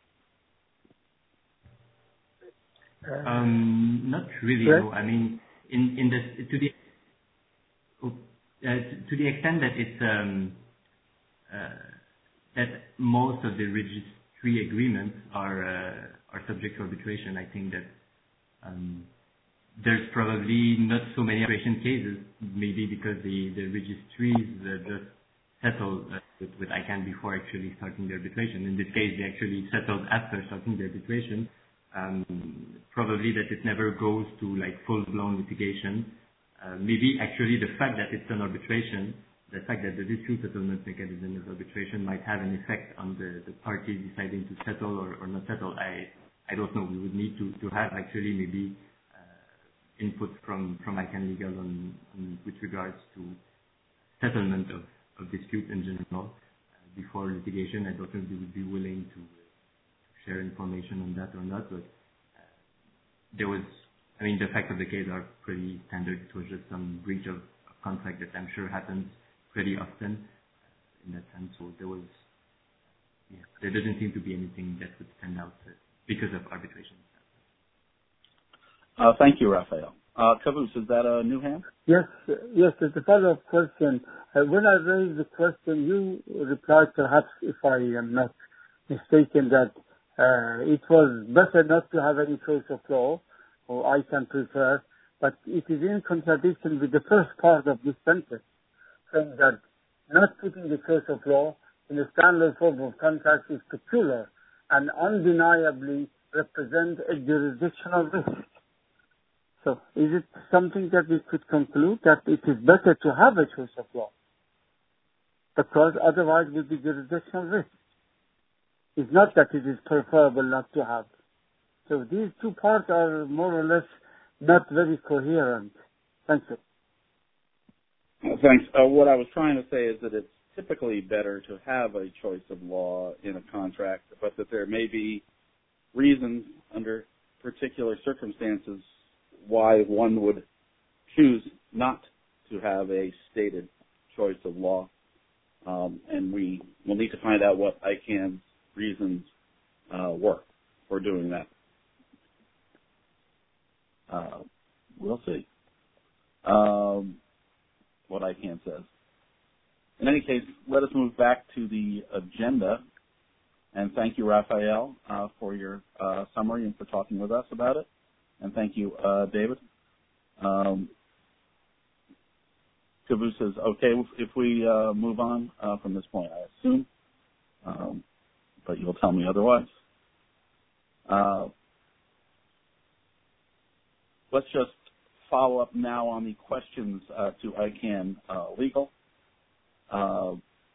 Um, not really. Right. No. I mean, in in the to the uh, to, to the extent that it's um, uh, that most of the registry agreements are uh, are subject to arbitration. I think that um, there's probably not so many arbitration cases, maybe because the the registries uh, just settled uh, with, with ICANN before actually starting the arbitration. In this case, they actually settled after starting the arbitration. Um, probably that it never goes to like full-blown litigation. Uh, maybe actually the fact that it's an arbitration, the fact that the dispute settlement mechanism of arbitration might have an effect on the, the parties deciding to settle or, or not settle. I I don't know. We would need to, to have actually maybe uh, input from, from ICANN Legal on, on with regards to settlement of, of dispute in general uh, before litigation. I don't think they would be willing to share information on that or not, but uh, there was, I mean, the facts of the case are pretty standard. It was just some breach of, of contract that I'm sure happens pretty often uh, in that sense. So there was, yeah, there doesn't seem to be anything that would stand out uh, because of arbitration. Uh, thank you, Raphael. Uh, Caboose, is that a new hand? Yes, yes, it's a follow-up question. Uh, when I raised the question, you replied, perhaps if I am not mistaken, that Uh, it was better not to have any choice of law, or I can prefer, but it is in contradiction with the first part of this sentence, saying that not putting the choice of law in a standard form of contract is peculiar and undeniably represent a jurisdictional risk. So is it something that we could conclude that it is better to have a choice of law? Because otherwise it will be jurisdictional risk. It's not that it is preferable not to have. So these two parts are more or less not very coherent. Thank you. Well, thanks. Uh, what I was trying to say is that it's typically better to have a choice of law in a contract, but that there may be reasons under particular circumstances why one would choose not to have a stated choice of law. Um, and we will need to find out what I CAN's reasons uh, were for doing that. Uh, we'll see um, what I CAN says. In any case, let us move back to the agenda. And thank you, Raphael, uh, for your uh, summary and for talking with us about it. And thank you, uh, David. Um, Caboose is okay if we uh, move on uh, from this point, I assume. Um, but you'll tell me otherwise. Uh, let's just follow up now on the questions uh, to I CAN uh, Legal. Uh,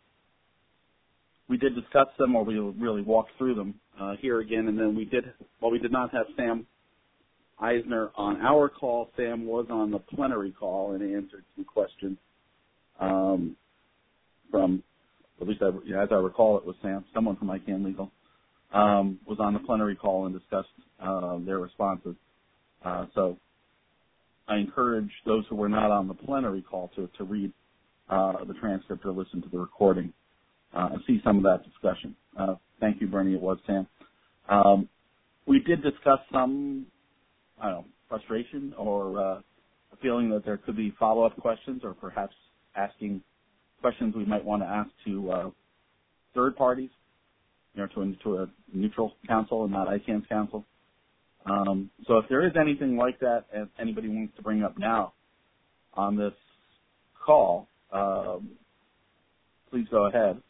we did discuss them, or we really walked through them uh, here again, and then we did, while we did not have Sam Eisner on our call, Sam was on the plenary call and answered some questions um, from, at least I, you know, as I recall, it was Sam, someone from I CAN Legal, um, was on the plenary call and discussed uh, their responses. Uh, so I encourage those who were not on the plenary call to, to read uh, the transcript or listen to the recording uh, and see some of that discussion. Uh, thank you, Bernie. It was Sam. Um, we did discuss some, I don't know, frustration or uh, a feeling that there could be follow-up questions, or perhaps asking questions we might want to ask to uh, third parties, you know, to a, to a neutral counsel and not I CAN's counsel. Um, so if there is anything like that, and anybody wants to bring up now on this call, um, please go ahead.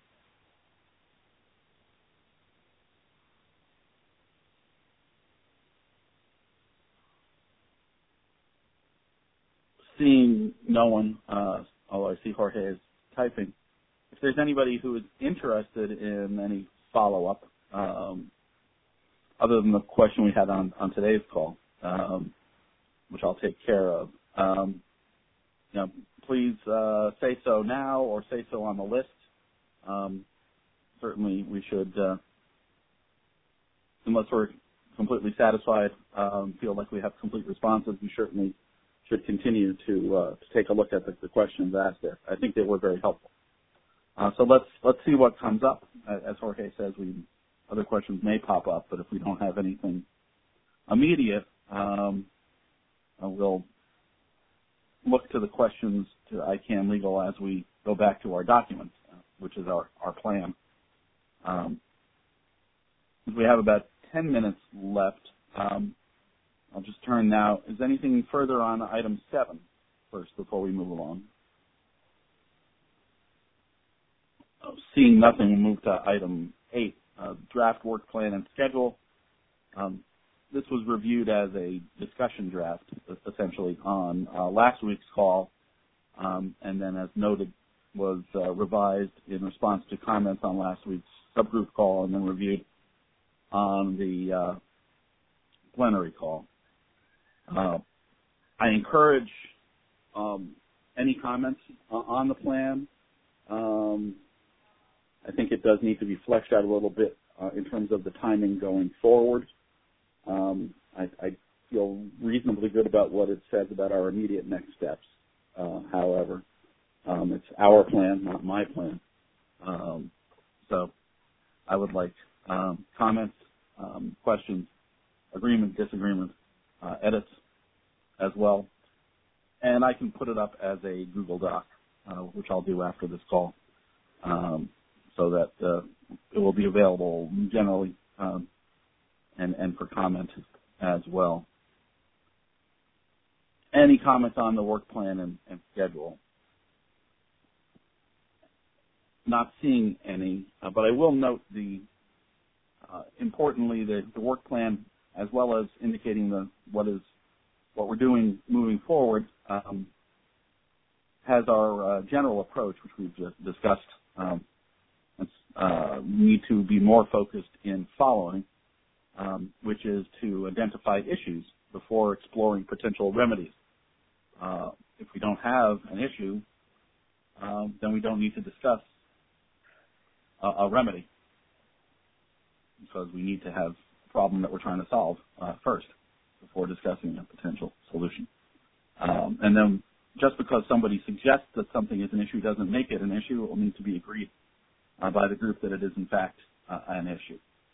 Seeing no one, uh, although I see Jorge is typing, if there's anybody who is interested in any follow-up, um, other than the question we had on, on today's call, um, which I'll take care of, um, you know, please uh, say so now or say so on the list. Um, certainly we should, uh, unless we're completely satisfied, um, feel like we have complete responses, we certainly should continue to, uh, to take a look at the, the questions asked there. I think they were very helpful. Uh, so let's let's see what comes up. As Jorge says, we other questions may pop up, but if we don't have anything immediate, um, uh, we'll look to the questions to I CAN Legal as we go back to our documents, uh, which is our, our plan. Um, we have about ten minutes left. Um, I'll just turn now. Is anything further on item seven first before we move along? Uh, seeing nothing, we'll move to item eight, uh, draft work plan and schedule. Um, this was reviewed as a discussion draft, essentially, on uh, last week's call, um, and then as noted, was uh, revised in response to comments on last week's subgroup call and then reviewed on the uh, plenary call. Uh, I encourage um, any comments on the plan. Um, I think it does need to be fleshed out a little bit uh, in terms of the timing going forward. Um, I, I feel reasonably good about what it says about our immediate next steps. Uh, however, um, it's our plan, not my plan. Um, so I would like um, comments, um, questions, agreement, disagreement, uh, edits as well. And I can put it up as a Google Doc, uh, which I'll do after this call, um, so that uh, it will be available generally um, and, and for comment as well. Any comments on the work plan and, and schedule? Not seeing any, uh, but I will note the, uh, importantly, the, the work plan, as well as indicating the what is what we're doing moving forward, um, has our uh, general approach, which we've just discussed. Um, uh, need to be more focused in following, um, which is to identify issues before exploring potential remedies. Uh, if we don't have an issue, um, then we don't need to discuss a, a remedy, because we need to have a problem that we're trying to solve uh, first before discussing a potential solution. Um, and then just because somebody suggests that something is an issue doesn't make it an issue. It will need to be agreed uh, by the group that it is in fact uh, an issue.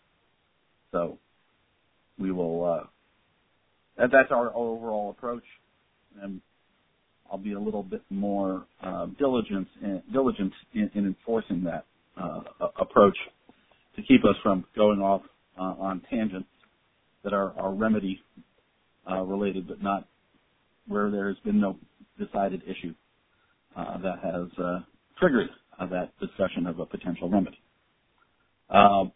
So we will, uh, that, that's our overall approach, and I'll be a little bit more uh, diligent, in, diligent in, in enforcing that uh, approach to keep us from going off uh, on tangents that are, are remedy uh, related, but not where there has been no decided issue uh, that has uh, triggered uh, that discussion of a potential remedy. Um,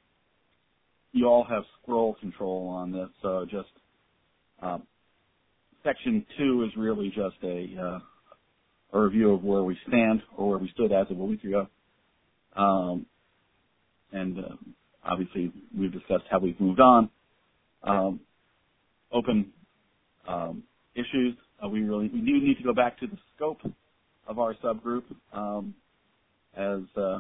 you all have scroll control on this, so just um, section two is really just a, uh, a review of where we stand or where we stood as of a week ago. Um, and uh, obviously we've discussed how we've moved on. Um, open um, issues, uh, we really we do need to go back to the scope of our subgroup um, as uh,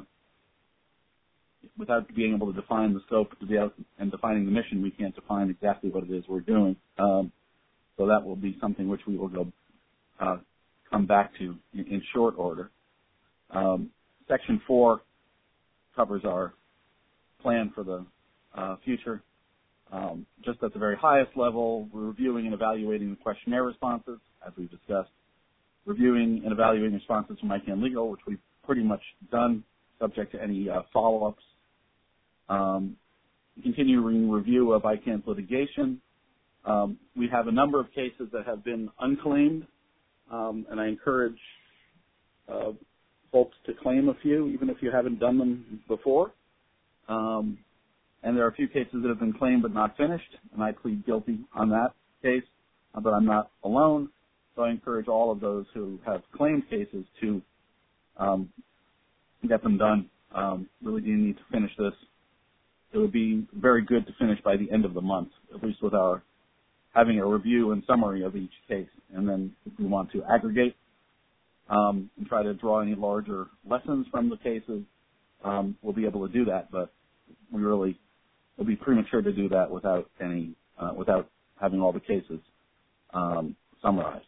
without being able to define the scope to be able, and defining the mission, we can't define exactly what it is we're doing. Um, so that will be something which we will go uh, come back to in, in short order. Um, section four covers our plan for the uh, future. Um, just at the very highest level, we're reviewing and evaluating the questionnaire responses, as we've discussed. Reviewing and evaluating responses from ICANN Legal, which we've pretty much done, subject to any uh, follow-ups. Um, continuing review of ICANN's litigation. Um, we have a number of cases that have been unclaimed, um, and I encourage uh, folks to claim a few, even if you haven't done them before. Um, and there are a few cases that have been claimed but not finished, and I plead guilty on that case, uh, but I'm not alone. So I encourage all of those who have claimed cases to um, get them done. Um, really do need to finish this. It would be very good to finish by the end of the month, at least with our having a review and summary of each case. And then if we want to aggregate um, and try to draw any larger lessons from the cases, um, we'll be able to do that. But we really, it would be premature to do that without any, uh, without having all the cases um, summarized.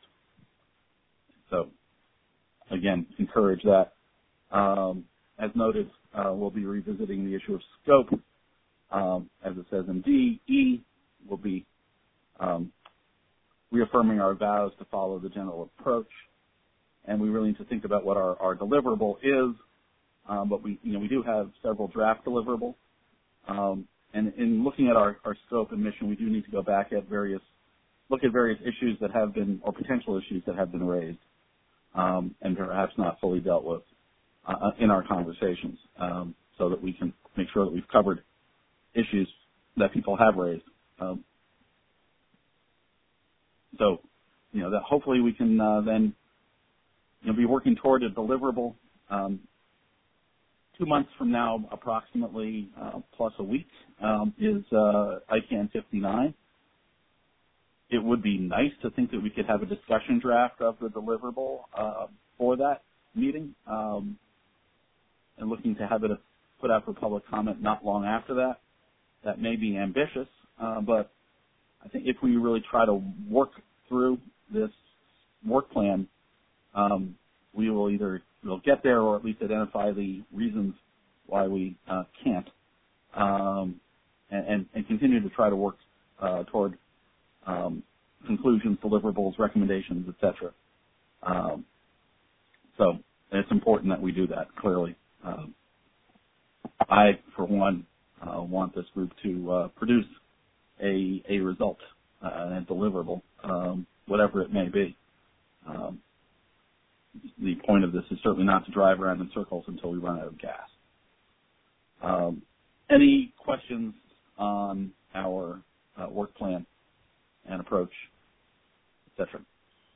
So, again, encourage that. Um, as noted, uh, we'll be revisiting the issue of scope. Um, as it says in D, E will be um, reaffirming our vows to follow the general approach, and we really need to think about what our, our deliverable is. Um, but we, you know, we do have several draft deliverables, um, and in looking at our, our scope and mission, we do need to go back at various, look at various issues that have been, or potential issues that have been raised, um, and perhaps not fully dealt with uh, in our conversations, um, so that we can make sure that we've covered issues that people have raised. Um, so, you know, that hopefully we can uh, then, you know, be working toward a deliverable. Um, two months from now, approximately, uh, plus a week, um, is uh, ICANN fifty-nine. It would be nice to think that we could have a discussion draft of the deliverable uh, for that meeting, um, and looking to have it put out for public comment not long after that. That may be ambitious, uh, but I think if we really try to work through this work plan, um, we will either we'll get there or at least identify the reasons why we uh, can't, um, and, and, and continue to try to work uh, toward um, conclusions, deliverables, recommendations, et cetera. Um, so it's important that we do that, clearly. Um, I, for one, uh, want this group to uh, produce a, a result, uh, and a deliverable, um, whatever it may be. Um, the point of this is certainly not to drive around in circles until we run out of gas. Um, any questions on our uh, work plan and approach, et cetera?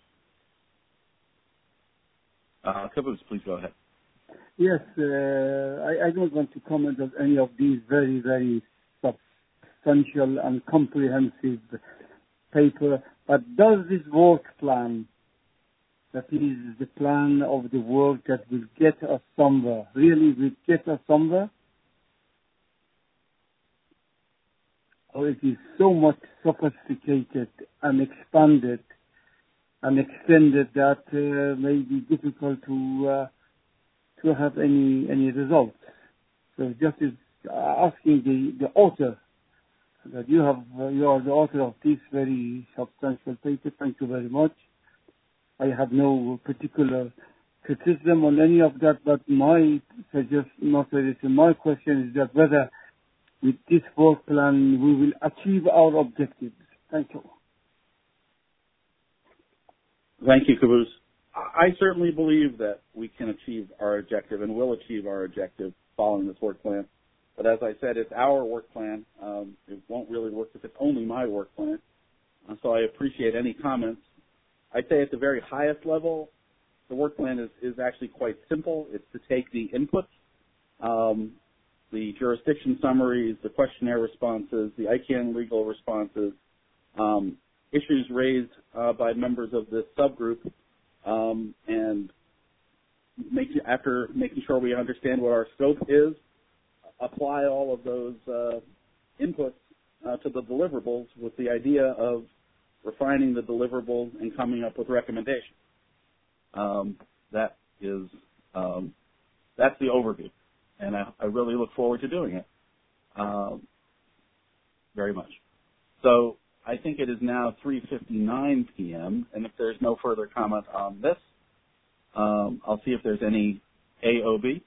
Uh, Caboose, please go ahead. Yes, uh, I, I don't want to comment on any of these very, very substantial and comprehensive paper, but does this work plan that is the plan of the work that will get us somewhere, really will get us somewhere? Or it is so much sophisticated and expanded and extended that uh, may be difficult to uh, to have any any results. So just is asking the, the author that you have uh, you are the author of this very substantial paper. Thank you very much. I have no particular criticism on any of that, but my suggestion, not suggestion, my question is that whether with this work plan we will achieve our objectives. Thank you. Thank you, Caboose. I certainly believe that we can achieve our objective and will achieve our objective following this work plan. But as I said, it's our work plan. Um, it won't really work if it's only my work plan. Uh, so I appreciate any comments. I'd say at the very highest level, the work plan is, is actually quite simple. It's to take the inputs, um, the jurisdiction summaries, the questionnaire responses, the I CANN legal responses, um, issues raised uh, by members of this subgroup, um, and make, after making sure we understand what our scope is, apply all of those uh, inputs uh, to the deliverables with the idea of refining the deliverables and coming up with recommendations. Um, that is um, that's the overview, and I, I really look forward to doing it um, very much. So I think it is now three fifty-nine p.m., and if there's no further comment on this, um, I'll see if there's any A O B.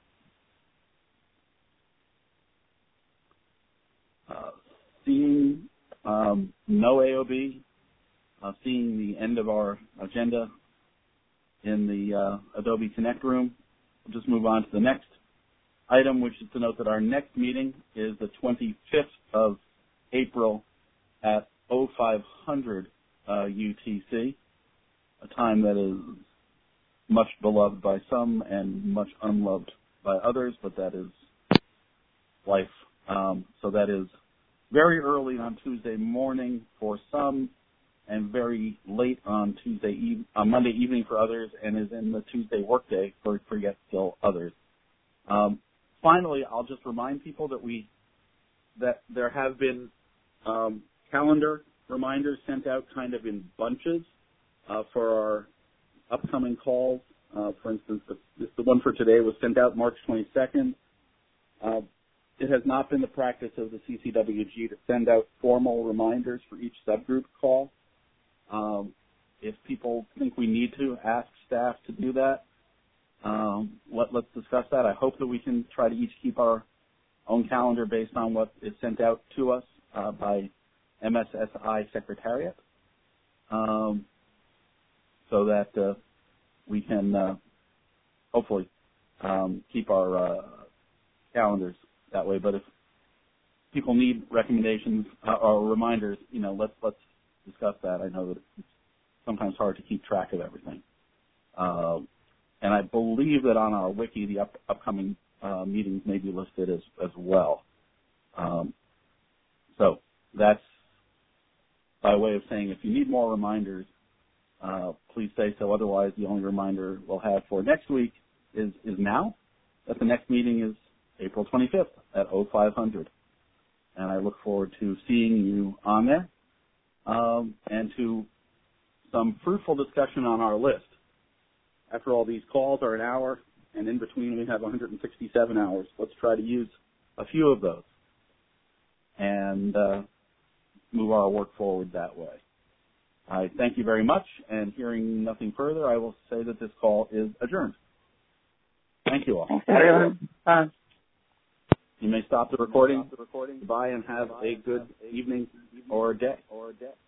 Uh, seeing um, no A O B, uh, seeing the end of our agenda in the uh, Adobe Connect room, we'll just move on to the next item, which is to note that our next meeting is the twenty-fifth of April at oh five hundred uh, U T C, a time that is much beloved by some and much unloved by others, but that is life. Um, so that is very early on Tuesday morning for some, and very late on Tuesday eve- on Monday evening for others, and is in the Tuesday workday for forget still others. Um, finally, I'll just remind people that we that there have been um, calendar reminders sent out kind of in bunches uh, for our upcoming calls. Uh, for instance, the, the one for today was sent out March twenty-second. Uh, it has not been the practice of the C C W G to send out formal reminders for each subgroup call. Um, if people think we need to, ask staff to do that. Um, let, let's discuss that. I hope that we can try to each keep our own calendar based on what is sent out to us uh, by M S S I Secretariat, um, so that uh, we can uh, hopefully um, keep our uh, calendars that way. But if people need recommendations uh, or reminders, you know, let's let's discuss that. I know that it's sometimes hard to keep track of everything, uh, and I believe that on our wiki the up, upcoming uh, meetings may be listed as as well. Um, so that's by way of saying, if you need more reminders, uh, please say so. Otherwise, the only reminder we'll have for next week is, is now, that the next meeting is April twenty-fifth at oh five hundred. And I look forward to seeing you on there um, and to some fruitful discussion on our list. After all, these calls are an hour, and in between we have one hundred sixty-seven hours. Let's try to use a few of those and uh, move our work forward that way. I thank you very much, and hearing nothing further, I will say that this call is adjourned. Thank you all. Thanks, everyone. Bye. You may stop the recording. Goodbye, and have a good evening or day.